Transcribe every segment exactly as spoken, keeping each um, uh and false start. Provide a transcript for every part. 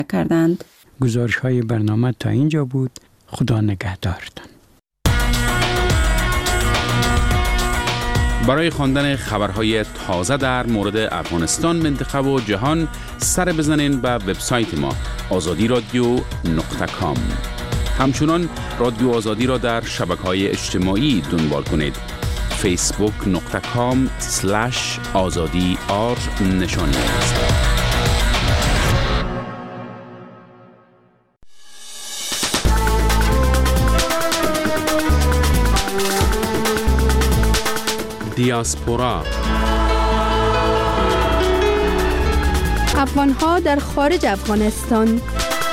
کردند. گزارش های برنامه تا اینجا بود. خدا نگهدارتان. برای خواندن خبرهای تازه در مورد افغانستان، منطقه و جهان سر بزنین به وبسایت ما آزادی رادیو نقطه کام. همچنان رادیو آزادی را در شبکه‌های اجتماعی دنبال کنید. فیسبوک نقطه کام سلش آزادی آر نشانی است. دیاسپورا. افغان‌ها در خارج افغانستان.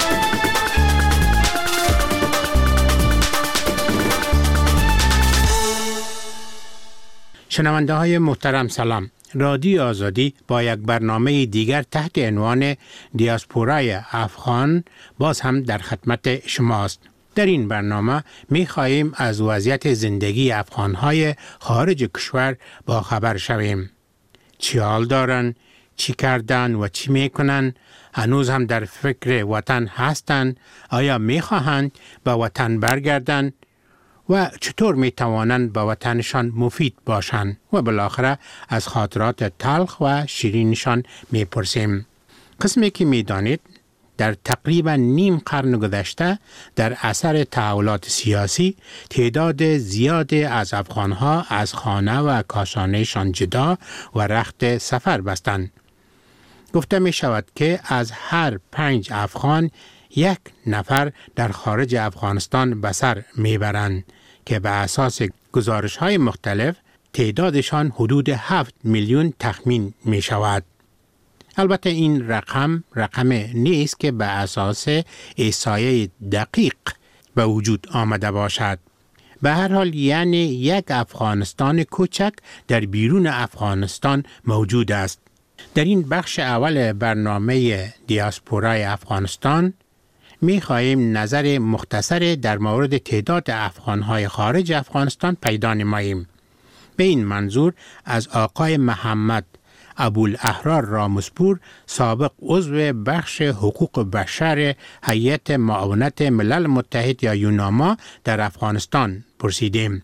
شنونده های محترم سلام. رادیو آزادی با یک برنامه دیگر تحت عنوان دیاسپورای افغان باز هم در خدمت شماست. در این برنامه می خواهیم از وضعیت زندگی افغان‌های خارج کشور با خبر شویم. چی حال دارن، چی کردن و چی می کنن، هنوز هم در فکر وطن هستند، آیا می خواهند به وطن برگردن و چطور می توانند به وطنشان مفید باشند و بالاخره از خاطرات تلخ و شیرینشان می پرسیم. قسمی که می دانید در تقریبا نیم قرن گذشته در اثر تحولات سیاسی تعداد زیادی از افغانها از خانه و کاشانهشان جدا و رخت سفر بستند. گفته می شود که از هر پنج افغان یک نفر در خارج افغانستان به سر می برند که به اساس گزارش های مختلف تعدادشان حدود هفت میلیون تخمین می شود. البته این رقم رقم نیست که به اساس احصایه دقیق به وجود آمده باشد. به هر حال یعنی یک افغانستان کوچک در بیرون افغانستان موجود است. در این بخش اول برنامه دیاسپورای افغانستان می خواهیم نظر مختصر در مورد تعداد افغانهای خارج افغانستان پیدا نماییم. به این منظور از آقای محمد ابوالاحرار رامسپور، سابق عضو بخش حقوق بشر هیئت معاونت ملل متحد یا یوناما در افغانستان پرسیدیم.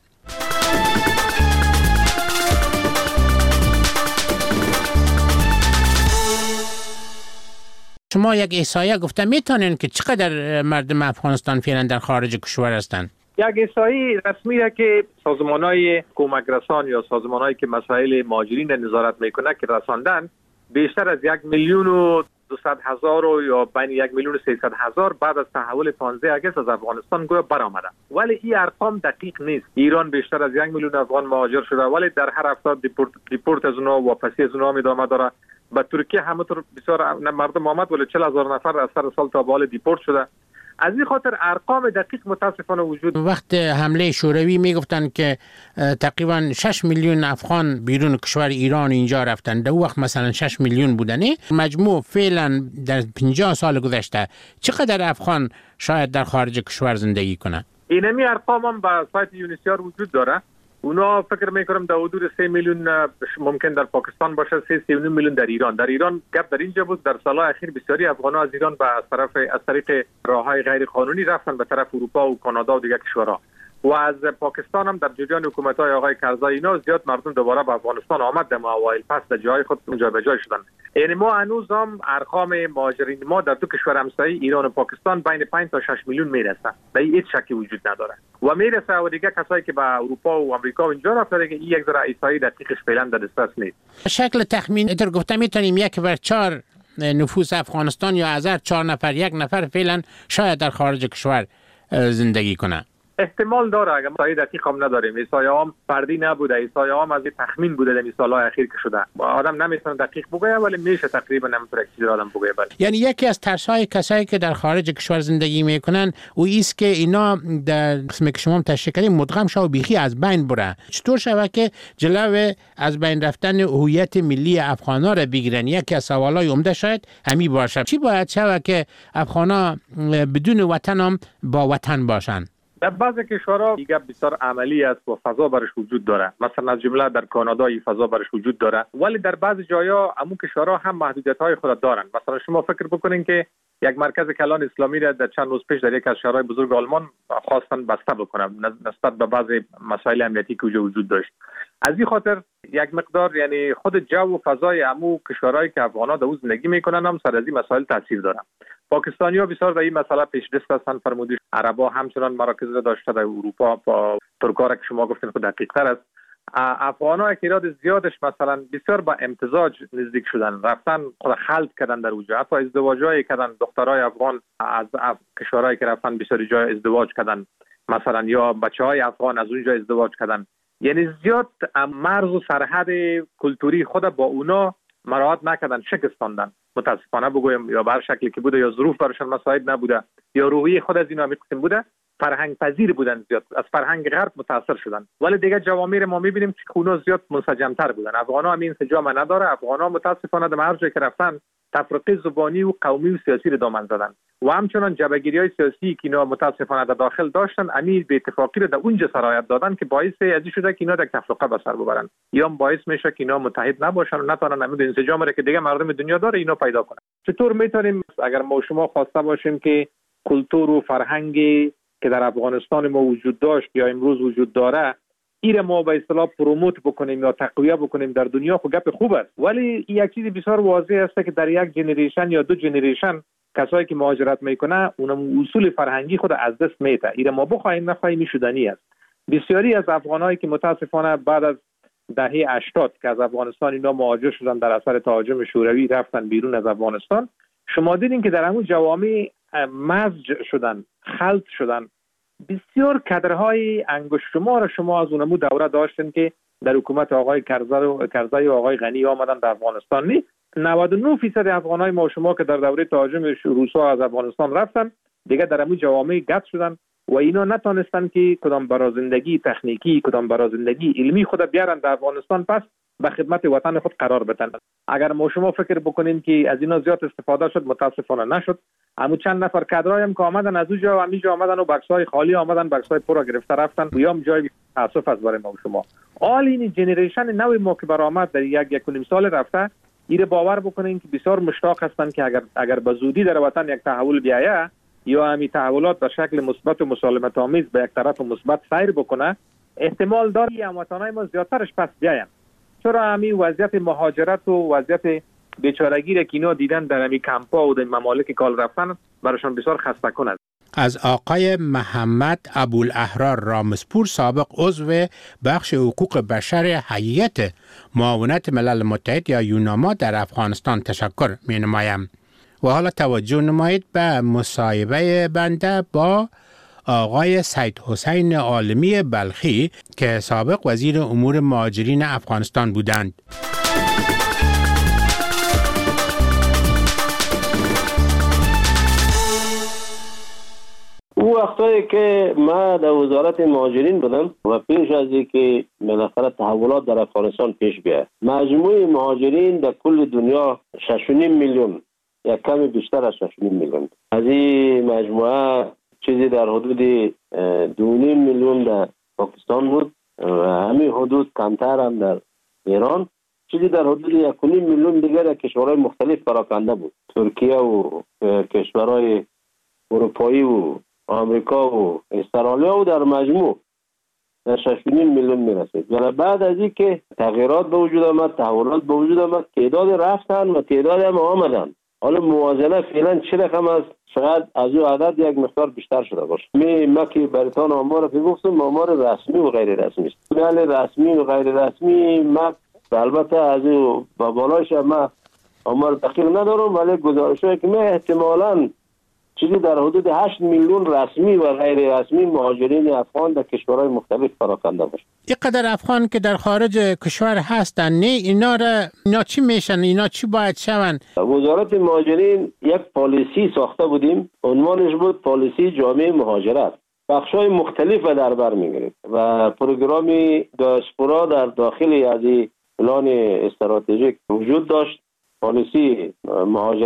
شما یک احصایه گفته میتونین که چقدر مردم افغانستان فعلا در خارج کشور هستند؟ یک احصایی رسمی را که سازمان‌های کمک رسان یا سازمان‌هایی که مسائل مهاجرین نظارت میکنه که رساندن، بیشتر از یک میلیون و دویست هزار و یا بین یک میلیون و سیصد هزار بعد از تحول پانزده آگوست از افغانستان گویا برآمده. ولی این ارقام دقیق نیست. ایران بیشتر از یک میلیون افغان مهاجر شده، ولی در هر هفته دیپورت دیپورت از اونها واپسی از اونها ادامه داره. به ترکیه همونطور بسیار مردم آمد، ولی چهل هزار نفر از سر سال تا به حال دیپورت شده. از این خاطر ارقام دقیق متاسفانه وجود. وقت حمله شوروی میگفتن که تقریبا شش میلیون افغان بیرون کشور ایران اینجا رفتن. در وقت مثلا شش میلیون بودنی. مجموع فعلا در پنجاه سال گذشته چقدر افغان شاید در خارج کشور زندگی کنند؟ اینمی ارقام هم به سایت یونیسیار وجود داره. اونا فکر میکنم در حدود سه میلیون ممکن در پاکستان باشه، سه سی و نیم میلیون در ایران. در ایران گپ در اینجا بود در سالهای اخیر بسیاری افغان‌ها از ایران به طرف از طریق راههای غیر قانونی رفتن به طرف اروپا و کانادا و دیگر کشورها. و از پاکستان هم در جریان حکومت‌های آقای کرزای اینا زیاد مردم دوباره به افغانستان آمد در اوایل پس در جای خود اونجا به جای شدن. یعنی ما هنوز هم ارقام مهاجرین ما در دو کشور همسایه ایران و پاکستان بین پنج تا شش میلیون میرسه. در این هیچ شکی وجود نداره. و میرسه و دیگه کسایی که به اروپا و آمریکا و اینجا رفتن که این یک ذره احصایی دقیقش فعلا در دسترس نیست. شکل تخمین اتر گفتم میتونیم یک بر چهار نفوس افغانستان یا از هر چهار نفر یک نفر فعلا شاید در خارج کشور زندگی کنه. احتمال داره، اگر احصای دقیق هم نداریم. احصای هم فردی نبوده، احصای هم از تخمین بوده در سالهای اخیر که شده. آدم نمیتونه دقیق بگه ولی میشه تقریبا نمیتونه چیزی آدم بگه. بله. یعنی یکی از ترس‌های کسایی که در خارج کشور زندگی میکنن او است که اینا در قسمی که شما تشریح کردید مدغم شو بیخی از بین بره. چطور شود که جلو از بین رفتن هویت ملی افغانا را بگیرن؟ یکی از سوالای عمده شاید همین باشه. چی باید شود که افغانا بدون وطن هم با وطن باشن؟ در بعضی کشورها دیگه بسیار عملی است و فضا برش وجود داره. مثلا از جمله در کانادا این فضا برش وجود داره، ولی در بعضی جاها همون کشورها هم محدودیت‌های خود دارن. مثلا شما فکر بکنین که یک مرکز کلان اسلامی را در چند روز پیش در یک از شهرهای بزرگ آلمان خواستن بسته بکنن نسبت به بعضی مسائل امنیتی که وجود داشت. از این خاطر یک مقدار یعنی خود جو و فضای عمو کشورهایی که افغان‌ها در اون زندگی میکنن هم سر از این مسائل تاثیر داره. پاکستانی‌ها بسیار در این مسئله پیشرفت هستند. فرمودید عرب‌ها همچنان مراکز داشته در اروپا با ترک‌ها که شما گفتین خود دقیق‌تر است. افغان‌ها تعداد زیادش مثلا بسیار با امتزاج نزدیک شدن، رفتن خود خلط کردن در اونجا، حتی ازدواج‌های کردن. دخترای افغان از کشورهایی که رفتن بسیار جای ازدواج کردن، مثلا یا بچه‌های افغان از اونجا ازدواج کردن. یعنی زیاد مرز و سرحد کلتوری خود با اونا مراعات نکردن، شکستاندن. متاسفانه بگویم یا به هر شکلی که بوده، یا ظروف براشون مساعد نبوده، یا روحیه خود از اینا می‌قسم بوده، فرهنگ پذیر بودن، زیاد از فرهنگ غرب متاثر شدن. ولی دیگه جوامع ما می‌بینیم که اونا زیاد منسجم‌تر بودن. افغان‌ها همین انسجام نداره. افغان‌ها متاسفانه در هر جایی که رفتن تفرقه زبانی و قومی و سیاسی رو دامن زدن و همچنان جبهه‌گیری‌های سیاسی که اینا متاسفانه در داخل داشتن، امیر به اتفاقی رو در اونجا سرایت دادن که باعث ازی شده که اینا در تفرقه به سر ببرن، یا باعث میشه که اینا متحد نباشن و نتونن همین انسجام رو که دیگه مردم دنیا داره اینا پیدا کنن. چطور میتونیم اگر ما شما خواسته باشیم که کلتور و فرهنگی که در افغانستان ما وجود داشت یا امروز وجود داره ایره ما به اصطلاح پروموت بکنیم یا تقویت بکنیم در دنیا، خب گپ خوب است، ولی یک چیز بسیار واضح است که در یک جنریشن یا دو جنریشن کسایی که مهاجرت میکنه اونم اصول فرهنگی خود از دست میده. ایره ما بخوایم نخواهیم میشدنی است. بسیاری از افغانایی که متاسفانه بعد از دهه هشتاد که از افغانستان اینا مهاجر شدن در اثر تهاجم شوروی رفتن بیرون از افغانستان، شما دیدین که در همون جوامع مزج شدن، خلط شدن. بسیار کادرهای انگشت شمار شما از اونمو دوره داشتن که در حکومت آقای کرزی و کرزی و آقای غنی آمدن در افغانستان. نی نود و نه درصد افغانای ما شما که در دوره تهاجم روسا از افغانستان رفتن دیگه در همون جوامع گت شدن و اینا نتونستن که کدام برای زندگی تکنیکی کدام برای زندگی علمی خود بیارن در افغانستان، پس به خدمت وطن خود قرار بدن. اگر ما شما فکر بکنین که از اینا زیاد استفاده شد، متاسفانه نشد. همون چند نفر کادرای هم که آمدن از اونجا و همینجا آمدن و بکس‌های خالی آمدن، بکس‌های پر را گرفته رفتن و یا هم جای تاسف از برای ما شما. آل این جنریشن نوی ما که برآمد در یک یک و نیم سال رفته، ایره باور بکنین که بسیار مشتاق هستن که اگر اگر به زودی در وطن یک تحول بیاید یا همین تحولات به شکل مثبت و مسالمت آمیز به یک طرف مثبت سیر بکنه، احتمال داره هموطنای ما زیادترش پس بیاین. چرا همین وضعیت مهاجرت و وضعیت بیچارگی را که اینا دیدن در همین کمپا و در ممالک کال رفتن براشون بسیار خسته کنند. از آقای محمد ابوالاحرار رامسپور، سابق عضو بخش حقوق بشر هیئت معاونت ملل متحد یا یوناما در افغانستان تشکر می نمایم. و حالا توجه نمایید به مصاحبه بنده با آقای سید حسین عالمی بلخی که سابق وزیر امور مهاجرین افغانستان بودند. او وقتایی که ما در وزارت مهاجرین بودم و پیش از اینکه بالاخره تحولات در افغانستان پیش بیاید، مجموع مهاجرین در کل دنیا شش و نیم میلیون، یک کمی بیشتر از شش و نیم میلیون. از این مجموعه چیزی در حدود دو و نیم میلیون در پاکستان بود و همین حدود کمتر هم در ایران، چیزی در حدود یک و نیم میلیون دیگر در کشورهای مختلف پراکنده بود، ترکیه و کشورهای اروپایی و آمریکا و استرالیا و در مجموع در شش و نیم میلیون میرسید. و بعد از این که تغییرات به وجود آمد، تحولات به وجود آمد، تعداد رفتن و تعداد هم آمدن. حالا موازنه فعلا چه رقم است، شاید از او عدد یک مقدار بیشتر شده باشه. می ما که برتان آمار که گفتم آمار رسمی و غیر رسمی است. بله رسمی و غیر رسمی ما البته از او با بالایش ما آمار دقیق ندارم، ولی گزارش‌هایی که ما احتمالاً چیزی در حدود هشت میلیون رسمی و غیر رسمی مهاجرین افغان در کشورهای مختلف پراکنده باشه. اینقدر افغان که در خارج کشور هستن، نه اینا را اینا چی میشن، اینا چی باید شون؟ وزارت مهاجرین یک پالیسی ساخته بودیم، عنوانش بود پالیسی جامع مهاجرت. بخش‌های مختلف در بر می‌گرفت و پروگرامی دیاسپورا در داخل از این پلان استراتژیک وجود داشت. پالیسی مهاجرت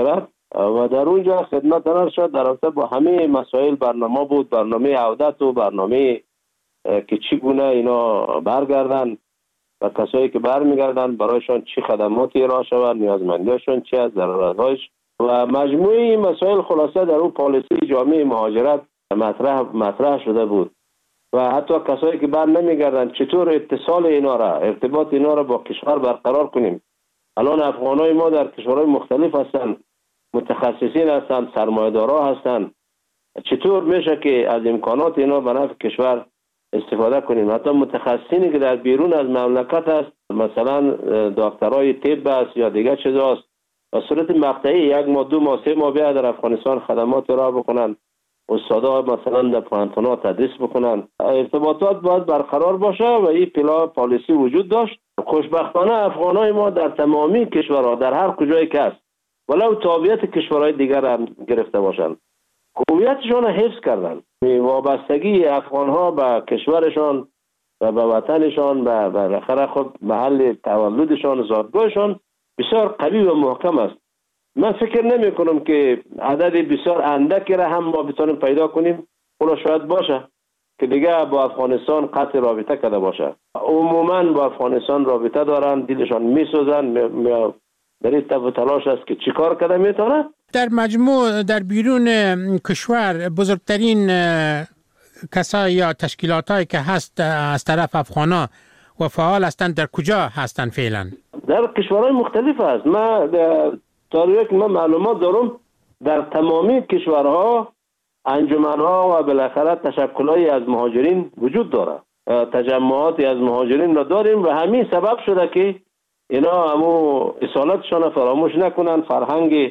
و در اونجا خدمت ارشد در رابطه با همه مسائل برنامه بود، برنامه عودت و برنامه که چگونه اینا برگردن و کسایی که برمیگردن برایشان چی خدماتی ارائه شود، نیازمندیشان چی است، ضرورت‌هاش و مجموعه این مسائل خلاصه در اون پالیسی جامعه مهاجرت مطرح مطرح شده بود و حتی کسایی که بر نمیگردن چطور اتصال اینا را، ارتباط اینا را با کشور برقرار کنیم. الان افغانای ما در کشورهای مختلف هستند، متخصصین هستند، سرمایه‌دارا هستند. چطور میشه که از امکانات اینا به نفع کشور استفاده کنیم؟ حتی متخصصینی که در بیرون از مملکت است، مثلا دکترای طب است یا دیگر چیزاست، به صورت مقطعی یک ماه دو ماه سه ماه بیا در افغانستان خدمات را بکنن، استادا مثلا در پانتونا تدریس بکنن. ارتباطات باید برقرار باشه و این پلا پالیسی وجود داشت. خوشبختانه افغانای ما در تمامی کشورها در هر کجایی که است ولو تابعیت کشورهای دیگر هم گرفته باشند هویتشان را حفظ کردن. وابستگی افغانها به کشورشان و به وطنشان و بالاخره خود محل تولدشان زادگاهشان بسیار قوی و محکم است. من فکر نمی کنم که عدد بسیار اندکی را هم ما بتونیم پیدا کنیم. اونا شاید باشه که دیگه با افغانستان قطع رابطه کرده باشه. عموما با افغانستان رابطه دارن، دلشان میسوزن، در این تف و تلاش است که چی کار کرده میتونه. در مجموع در بیرون کشور بزرگترین کسایی یا تشکیلات هایی که هست از طرف افغانا و فعال هستند در کجا هستند فعلا؟ در کشورهای مختلف است. ما طوری که من معلومات دارم در تمامی کشورها انجمنها و بالاخره تشکلایی از مهاجرین وجود داره، تجمعاتی از مهاجرین را داریم و همین سبب شده که اینا همو اصالتشان فراموش نکنن، فرهنگ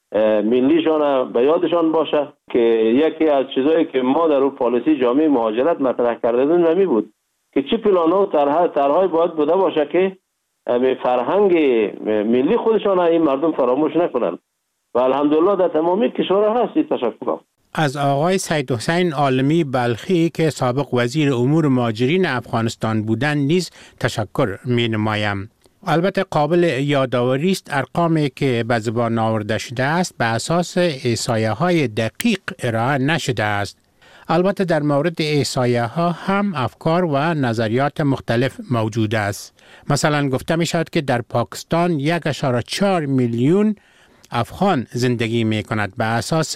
ملیشان به یادشان باشه که یکی از چیزایی که ما در اون پالیسی جامعه مهاجرت مطرح کرده بودیم نمی بود که چی پلان‌ها و طرح‌های باید بوده باشه که به فرهنگ ملی خودشان این مردم فراموش نکنن و الحمدلله در تمامی کشورها هست این تشکل. از آقای سید حسین عالمی بلخی که سابق وزیر امور مهاجرین افغانستان بودند نیز تشکر می نمایم. البته قابل یادآوری است ارقامی که به زبان آورده شده است به اساس احصایه های دقیق ارائه نشده است. البته در مورد احصایه ها هم افکار و نظریات مختلف موجود است. مثلا گفته می شود که در پاکستان یک و چهار میلیون افغان زندگی می کند به اساس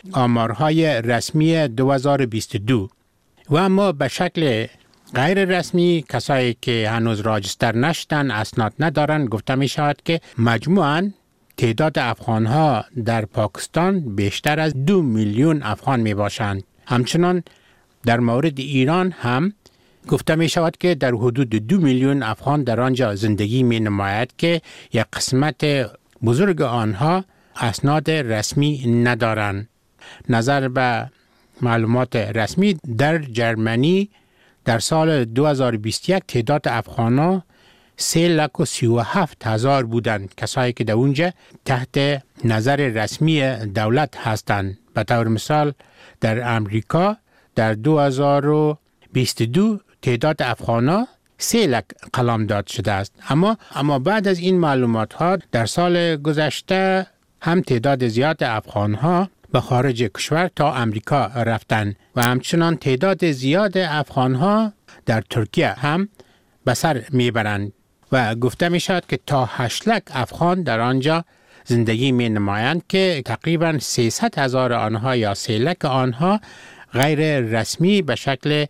آمارهای رسمی دو هزار و بیست و دو و اما به شکل غیر رسمی کسایی که هنوز راجستر نشدن، اسناد ندارن، گفته می شود که مجموعاً تعداد افغان ها در پاکستان بیشتر از دو میلیون افغان می باشند. همچنان در مورد ایران هم گفته می شود که در حدود دو میلیون افغان در آنجا زندگی می نماید که یک قسمت بزرگ آنها اسناد رسمی ندارند. نظر به معلومات رسمی در جرمنی در سال دو هزار و بیست و یک تعداد افغان‌ها سه لک و سی و هفت هزار بودند، کسایی که در اونجا تحت نظر رسمی دولت هستند. به طور مثال در امریکا در دو هزار و بیست و دو تعداد افغان‌ها سه لک قلمداد شده است. اما اما بعد از این معلومات ها در سال گذشته هم تعداد زیاد افغان‌ها به خارج کشور تا امریکا رفتن و همچنان تعداد زیاد افغان‌ها در ترکیه هم به سر میبرند و گفته می شود که تا هشت لک افغان در آنجا زندگی می نمایند که تقریبا سیصد هزار آنها یا سه لک آنها غیر رسمی به شکل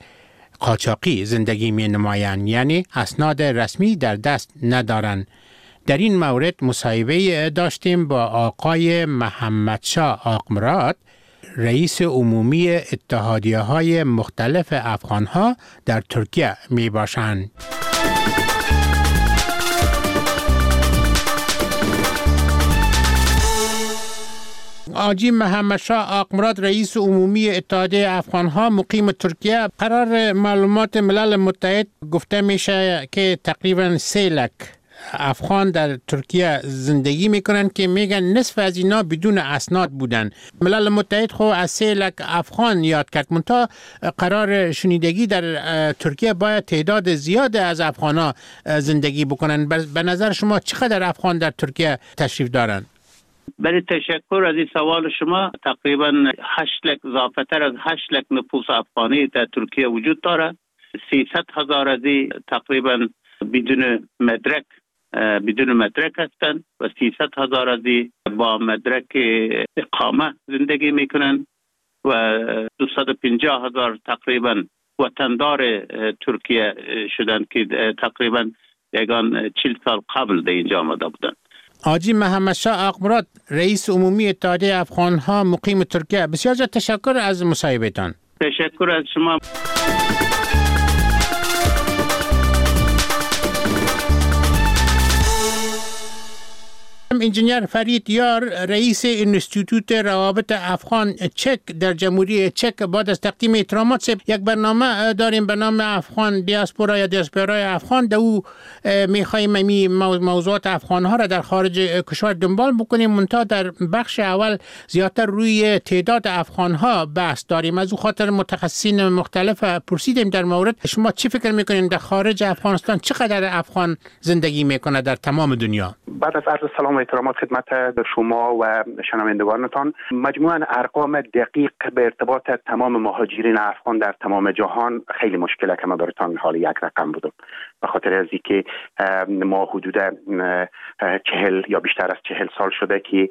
قاچاقی زندگی می نمایند، یعنی اسناد رسمی در دست ندارند. در این مورد مصاحبه داشتیم با آقای محمدشاه آقمراد، رئیس عمومی اتحادیه های مختلف افغان ها در ترکیه می باشند. آجی محمدشاه آقمراد، رئیس عمومی اتحادیه افغان ها مقیم ترکیه، قرار معلومات ملل متحد گفته میشه که تقریبا سه لک افغان در ترکیه زندگی میکنن که میگن نصف از اینا بدون اسناد بودن. ملل متحد خو از سه لک افغان یاد کرد، منتها قرار شنیدگی در ترکیه باید تعداد زیاد از افغانا زندگی بکنن. به نظر شما چقدر افغان در ترکیه تشریف دارن؟ برای تشکر از این سوال شما. تقریبا هشت لک اضافه تر از هشت لک نفوس افغانی در ترکیه وجود داره. سیصد هزار از این تقریبا بدون مدرک بدون مدرک هستند و سیصد هزار از این با مدرک اقامه زندگی میکنن و دویست و پنجاه هزار تقریبا وطندار ترکیه شدند که تقریبا یگان چهل سال قبل در اینجا آمده بودند. حاجی محمد شاه آقمراد، رئیس عمومی اتحادیه افغان‌ها مقیم ترکیه، بسیار زیاد تشکر از مصاحبه‌تان. تشکر از شما. انجینیر فرید یار، رئیس انستیتوت روابط افغان چک در جمهوری چک، بعد از تقدیم احترامات سب یک برنامه داریم به نام افغان دیاسپورا یا دیاسپورای افغان. در او میخوایم می موضوعات افغان ها را در خارج کشور دنبال بکنیم. منتها در بخش اول زیادتر روی تعداد افغان ها بحث داریم. از او خاطر متخصصین مختلف پرسیدیم در مورد شما چی فکر میکنین در خارج افغانستان چقدر افغان زندگی میکنه در تمام دنیا؟ بعد از عرض سلام و احترامات خدمت شما و شنوندگانتان، مجموعاً ارقام دقیق به ارتباط تمام مهاجرین افغان در تمام جهان خیلی مشکله که ما براتون حال یک رقم بودم، به خاطر از اینکه ما حدود چهل یا بیشتر از چهل سال شده که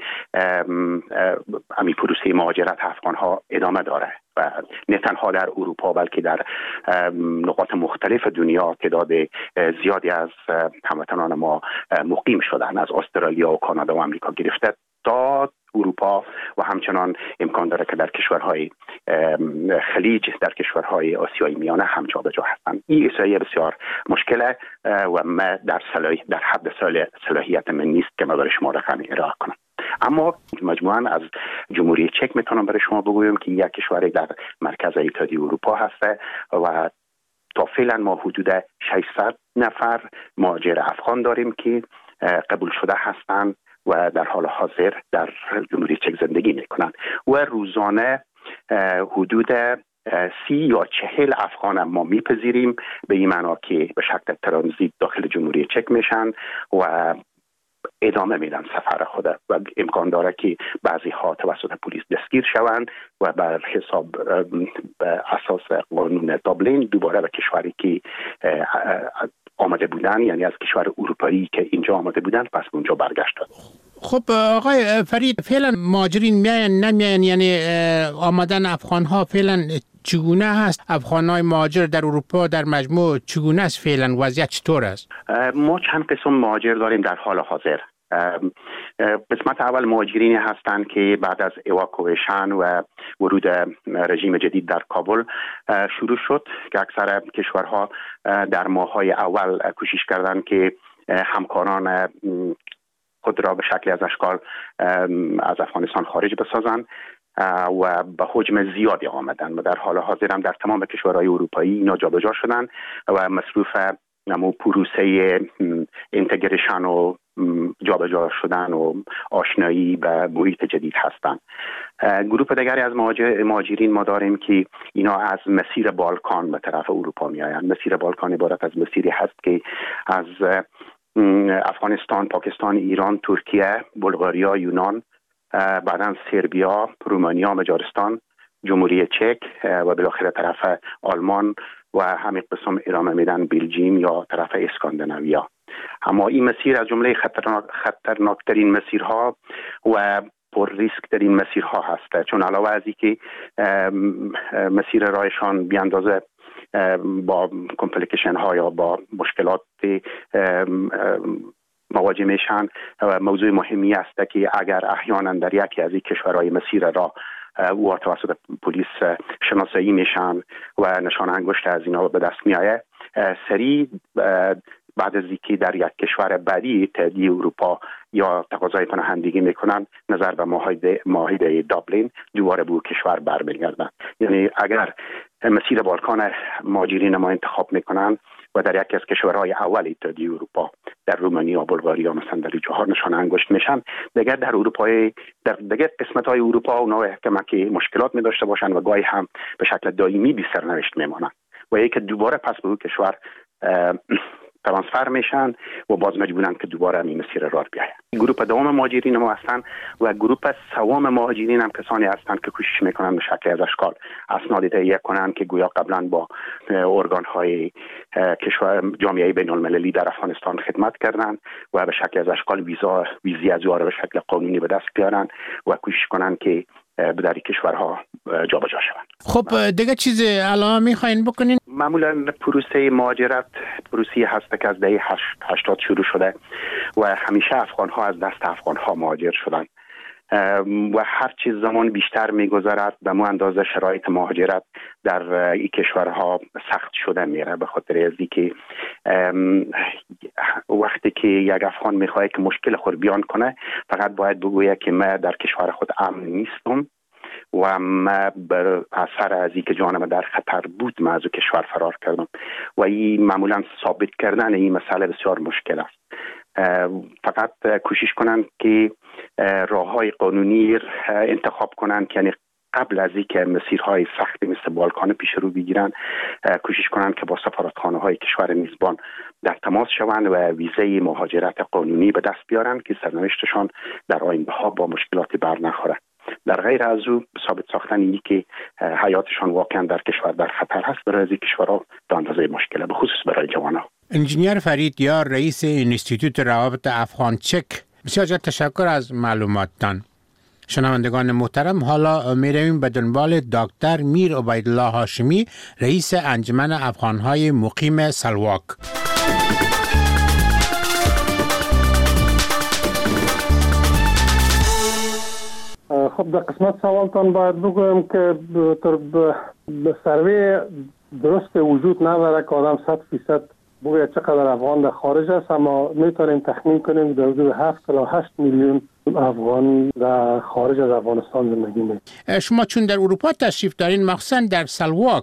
امی پروسه مهاجرت افغان ها ادامه داره و نه تنها در اروپا بلکه در نقاط مختلف دنیا تعداد زیادی از هموطنان ما مقیم شدن، از استرالیا و کانادا و آمریکا گرفته تا اروپا و همچنان امکان داره که در کشورهای خلیج، در کشورهای آسیای میانه هم جا به جا هستند. این احصایه بسیار مشکله و ما در صلاحیت در حد صلاحیت من نیست که ما برای شما رقمی ارائه کنم. اما مجموعاً از جمهوری چک میتونم برای شما بگویم که یک کشوری در مرکز اتحادیه اروپا هسته و تا فعلا ما حدود ششصد نفر مهاجر افغان داریم که قبول شده هستند و در حال حاضر در جمهوری چک زندگی میکنند و روزانه حدود سی یا چهل افغان ما میپذیریم، به این معنا که به شکل ترانزیت داخل جمهوری چک میشن و ادامه میدن سفر خود و امکان داره که بعضی ها توسط پلیس دستگیر شوند و بر حساب به اساس قانون دابلین دوباره به کشوری که آمده بودن، یعنی از کشور اروپایی که اینجا آمده بودن، پس اونجا برگشتن. خب آقای فرید، فعلا مهاجرین میاین نمیاین، یعنی آمدن افغان ها فعلا چگونه هست؟ افغان های مهاجر در اروپا در مجموع چگونه است فعلا؟ وضعیت چطور است؟ ما چند قسم مهاجر داریم در حال حاضر. قسمت اول مهاجرینی هستند که بعد از اواکویشن و ورود رژیم جدید در کابل شروع شد که اکثر کشورها در ماه‌های اول کوشش کردند که همکاران خود را به شکلی از اشکال از افغانستان خارج بسازند و به حجم زیادی آمدن و در حال حاضر هم در تمام کشورهای اروپایی اینا جابجا شدن و مصروف نمو پروسه اینتگریشن و جابجا شدن و آشنایی به محیط جدید هستند. گروه دیگری از مهاجرین ما داریم که اینا از مسیر بالکان به طرف اروپا می آیند. مسیر بالکان عبارت از مسیری هست که از افغانستان، پاکستان، ایران، ترکیه، بلغاریا، یونان، بعداً سربیا، رومانیا، مجارستان، جمهوری چک و بالاخره طرف آلمان و همین قسم ادامه میدن بلژیم یا طرف اسکاندیناویا. اما این مسیر از جمله خطرناک خطرناکترین مسیرها و پر ریسک ترین مسیرها هست، چون علاوه از اینکه مسیر رایشان بی اندازه با کمپلیکیشن ها یا با مشکلات مواجه میشن و موضوع مهمی است که اگر احیانا در یکی از این کشورهای مسیر را او توسط پلیس شناسایی میشن و نشان انگشت از اینا به دست میآید، سریع بعد از اینکه در یک کشور بعدی اتحادیه اروپا یا تقاضای پناهندگی میکنن نظر به معاهده معاهده دابلین دوباره به کشور برمیگردن. یعنی اگر مسیر بالکان مهاجرین ما انتخاب میکنن و در یکی از کشورهای اول اتحادیه اروپا در رومانیا و بلغاریا مثلا در جاها نشان انگشت میشن، دیگر در اروپای در دیگر قسمت‌های اروپا اونا احتمال که مشکلات می داشته باشن و گاهی هم به شکل دائمی بی سرنوشت میمانن و یک دوباره پس به اون کشور ترانسفر میشن و باز مجبورن که دوباره این مسیر را بیاین. گروه دوم مهاجرین ما هستن و گروه سوم مهاجرین هم کسانی هستند که کوشش میکنن به شکل از اشکال اسناد تهیه کنن که گویا قبلا با ارگان های کشور جامعه بین المللی در افغانستان خدمت کردن و به شکل از اشکال ویزا ویزی از به شکل قانونی به دست بیارن و کوشش کنن که در کشورها جابجا شوند. خب دیگه چیز الان میخواین بکنین؟ معمولا پروسه مهاجرت پروسه هست که از دهه هشتاد شروع شده و همیشه افغان ها از دست افغان ها مهاجر شدن و هر چیز زمان بیشتر میگذرد به مو اندازه شرایط مهاجرت در این کشورها سخت شده میره، به خاطر از اینکه وقتی که یک افغان میخواد که مشکل خود بیان کنه فقط باید بگوید که من در کشور خود امن نیستم و ما بر اثر از اینکه جانم در خطر بود من از کشور فرار کردم و این معمولا ثابت کردن این مسئله بسیار مشکل است. فقط کوشش کنن که راههای قانونی انتخاب کنن که یعنی قبل از اینکه مسیرهای سختی مثل بالکان پیش رو بگیرن کوشش کنن که با سفارتخانه های کشور میزبان در تماس شوند و ویزه مهاجرت قانونی به دست بیارن که سرنوشتشان در آینده ها با مشکلاتی بر نخوره. در غیر از او ثابت ساختن اینی که حیاتشان واقعا در کشور در خطر هست برای از این کشورها به اندازه مشکله، به خصوص برای جوانان. انجینیر فرید یار رئیس انستیتوت روابط افغان چک، بسیار زیاد تشکر از معلوماتتان. شنوندگان محترم، حالا میرویم به دنبال دکتر میر عبیدالله هاشمی، رئیس انجمن افغانهای مقیم سلواک. خب در قسمت سوالتان باید بگویم که تر به سروی درست وجود نداره که آدم صد فیصد بگوید چقدر افغان در خارج است، اما میتونیم تخمین کنیم در حدود هفت تا هشت میلیون افغانی در خارج از افغانستان زندگی میکنند. شما چون در اروپا تشریف دارین، مخصوصا در سلواک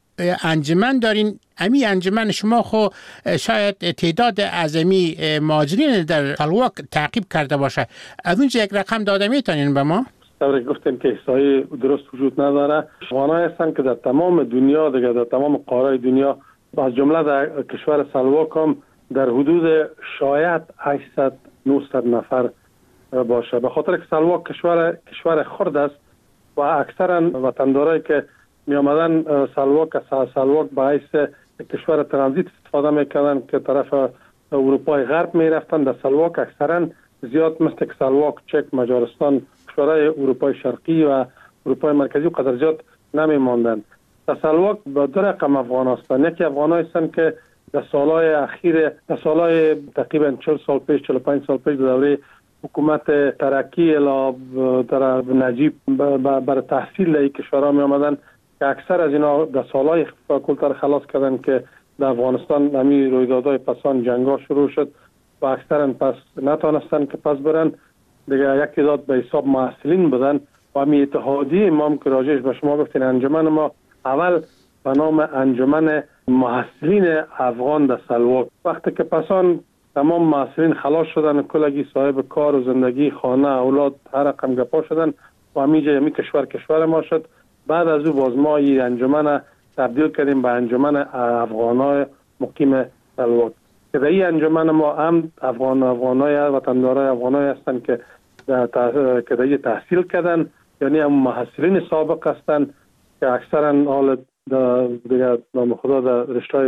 انجمن دارین، امی انجمن شما خو شاید تعداد اعظمی مهاجرین در سلواک تعقیب کرده باشه، از اونجا یک رقم داده میتونین به ما؟ طوری گفتیم که احصایی درست وجود نداره. افغان‌ها هستن که در تمام دنیا، دیگه در تمام قاره دنیا، از جمله در کشور سلواک هم در حدود شاید هشتصد نهصد نفر باشه. به خاطر که سلواک کشور کشور خرد است و اکثرا وطندارایی که می آمدن سلواک از سلواک به حیث کشور ترانزیت استفاده میکردن که طرف اروپای غرب می رفتن، در سلواک اکثرا زیاد مثل که سلواک، چک، مجارستان، کشورهای اروپای شرقی و اروپای مرکزی و قدر زیاد نمی ماندن. در سلواک با دو رقم افغان هستند. یکی افغان هستند که در سالهای اخیر، در سالهای تقریبا چهل سال پیش، چهل و پنج سال پیش، دوره حکومت ترکی الی در نجیب بر تحصیل در کشورها می آمدن که اکثر از اینا در سالهای کلتر خلاص کردن که در افغانستان همی رویدادهای پسان جنگا شروع شد و اکثرا پس نتانستن که پس برن دیگه، یک تعداد به حساب محصلین بدن و همی اتحادیه امام که راجعش به شما گفتین انجمن ما اول به نام انجمن محصلین افغان در سلواک. وقتی که پسان تمام محصلین خلاص شدن، کلگی صاحب کار و زندگی، خانه، اولاد، هر رقم گپا شدن و همیجا همی کشور کشور ما شد. بعد از او باز ما این انجمن تبدیل کردیم به انجمن افغانای مقیم سلواک که در این انجمن ما هم افغان افغانای وطندارای افغانای هستن که در که در تحصیل کردن، یعنی هم محصلین سابق هستن که اکثرا حال دیگه نام خدا در رشته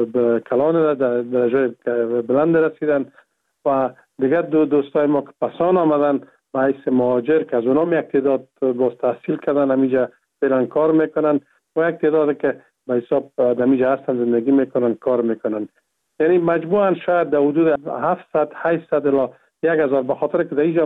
کلان در درجه بلند رسیدن و دیگه دو دوستای ما که پسان آمدن به حیث مهاجر که از اونام یک تعداد باز تحصیل کردن، همیجا فعلا کار میکنن و یک تعداد که به حساب همیجا هستن زندگی میکنن، کار میکنن. یعنی مجموعاً شاید در حدود هفتصد هشتصد الی یک هزار، به خاطر که در اینجا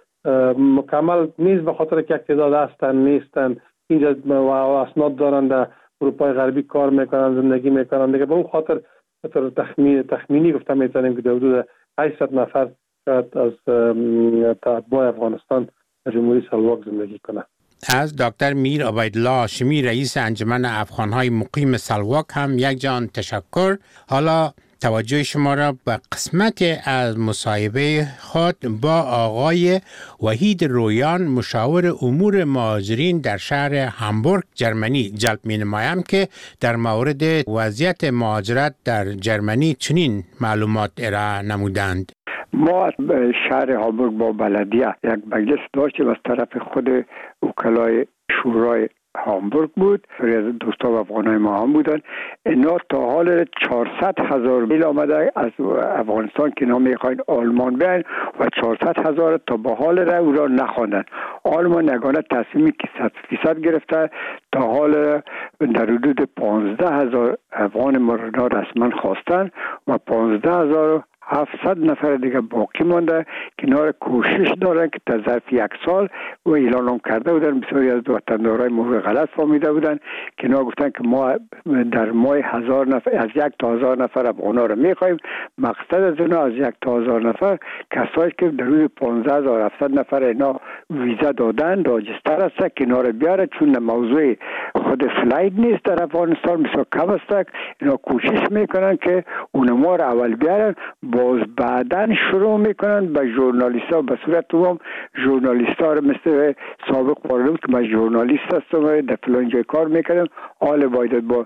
مکمل نیست، به خاطر که یک تعداد هستن نیستن اینجا و اسناد دارن در اروپای غربی کار میکنن، زندگی میکنن دیگه. به اون خاطر تخمین تخمینی گفتم میتونیم که در حدود هشتصد نفر شاید از تبع افغانستان در جمهوری سلواک زندگی کنند. از دکتر میر عبیدالله هاشمی، رئیس انجمن افغانهای مقیم سلواک هم یک جان تشکر. حالا توجه شما را به قسمت از مصاحبه خود با آقای وحید رویان مشاور امور مهاجرین در شهر هامبورگ جرمنی جلب می نمایم که در مورد وضعیت مهاجرت در جرمنی چنین معلومات ارائه نمودند. ما شهر هامبورگ با بلدیه یک مجلس داشتیم از طرف خود وکلای شورای هامبورگ بود، از دوستان و افغانای ما هم بودن. اینا تا حال چهارصد هزار میل آمده از افغانستان که اینا میخواین آلمان بیاین و چهارصد هزار تا به حال را او را نخواندن. آلمان یگانه تصمیمی که صد فیصد گرفته، تا حال در حدود پانزده هزار افغان ما را رسما خواستن و پانزده هزار هفتصد نفر دیگه باقی مانده که اینا را کوشش دارن که تا ظرف یک سال و اعلان هم کرده بودن. بسیاری از وطندارای ما غلط فهمیده بودن که اینا گفتن که ما در ماه هزار نفر از یک تا هزار نفر افغانا را میخوایم. مقصد از اینا از یک تا هزار نفر کسایی که در حدود پانزده هزار و هفتصد نفر اینا ویزا دادن راجستر است که اینا را بیاره، چون موضوع خود فلایت نیست در افغانستان بسیار کم است. اینا کوشش میکنن که اونما را اول بیارن، باز بعدن شروع میکنن به ژورنالیست ها به صورت عموم ژورنالیست ها رو مثل سابق پارلمان که من ژورنالیست هستم در فلان جای کار میکنم، حال باید با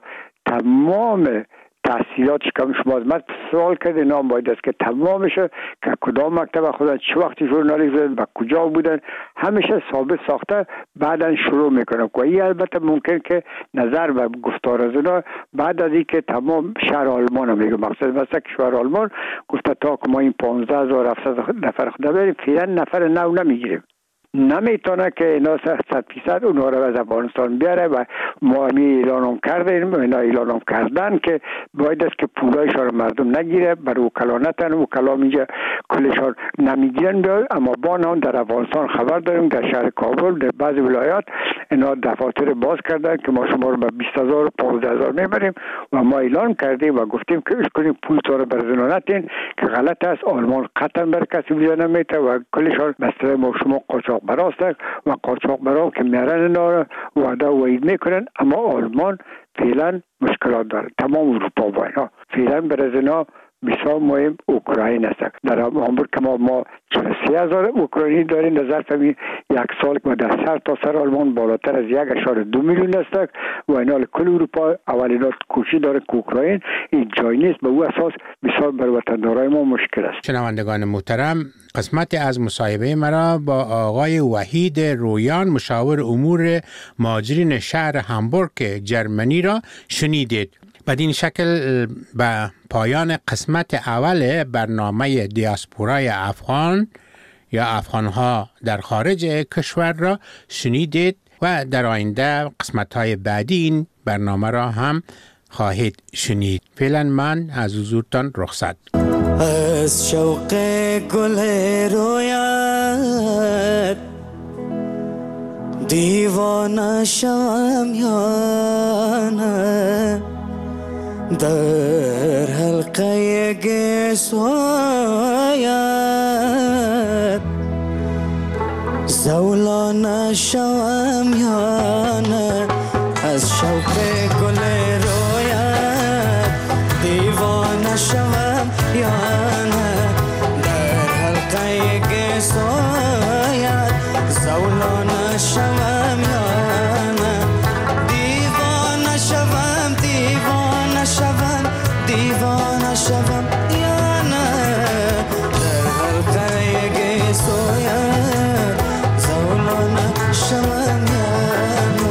تمام تحصیلاتش کم شما از من سوال کرده نام باید است که تمامشه که کدام مکتب خودن چه وقتی ژورنالیست بودن و کجا بودن همیشه ثابت ساخته بعدن شروع میکنم که این البته ممکن که نظر و گفتار از اونا بعد از اینکه تمام شهر آلمان هم میگه مقصد مثلا کشور آلمان گفته تا که ما این پانزده هزار و هفتصد نفر خود بریم فعلا نفر نو نمیگیریم، نمیتونه که اینا صد فیصد اونها رو از افغانستان بیاره و ما همی اعلان هم کردیم اینا اعلان هم کردن که باید است که پولایشان رو مردم نگیره، برای وکلا نتن وکلا اینجا کلشان نمیگیرن بیاره. اما با نام در افغانستان خبر داریم در شهر کابل در بعض ولایات اینا دفاتر باز کردن که ما شما رو به بیست هزار و پانزده هزار میبریم و ما اعلان کردیم و گفتیم که اش کنیم پول تو رو برزنو نتین که غلط است. آلمان قطعا بر کسی ویزا نمیته و کلشان مثل ما شما قاچاق براست و قاچاق برا که میرن اینا وعده و وعید میکنن. اما آلمان فعلا مشکلات داره، تمام اروپا با اینا فعلا برای اینا بسیار مهم اوکراین است. در هامبورگ که ما ما چهل و سه هزار اوکراینی داریم در ظرف یک سال که در سر تا سر آلمان بالاتر از یک اشاره دو میلیون است و اینا کل اروپا اول اینا کوشش داره که اوکراین این جای نیست. به او اساس بسیار بر وطندارای ما مشکل است. شنوندگان محترم، قسمت از مصاحبه مرا با آقای وحید رویان مشاور امور مهاجرین شهر هامبورگ جرمنی را شنیدید. بدین شکل به پایان قسمت اول برنامه دیاسپورای افغان یا افغانها در خارج کشور را شنیدید و در آینده قسمت‌های بعدی این برنامه را هم خواهید شنید. فعلا من از حضورتان رخصت. از شوق گل رویت دیوانه شوم یا نه، در حلقه گسوایت زولانه شوم یا نه. از شوق گل رویت دیوانه شوم یا نه، در حلقه گسوایت زولانه شوم یا نه. دیوانه شوم دیوانه شوم دیوانه شوم یا نه، در حلقه گسویت زولانه شوم یا نه.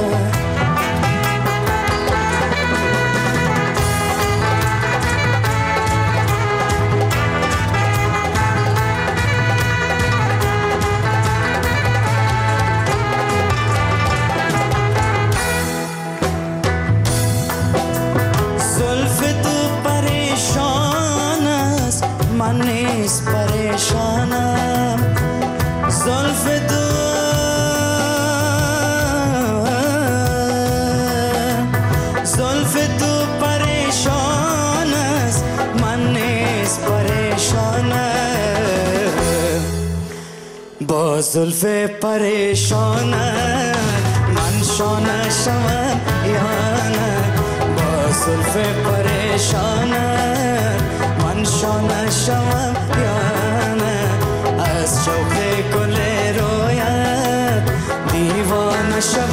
من نیست پریشانم، زلف دو زلف دو پریشان است، من نیست پریشانم. با زلف پریشانم من شانه شوم یا نه، با زلف پریشانم شوم یا نه از شوق گل رویت دیوانه شوم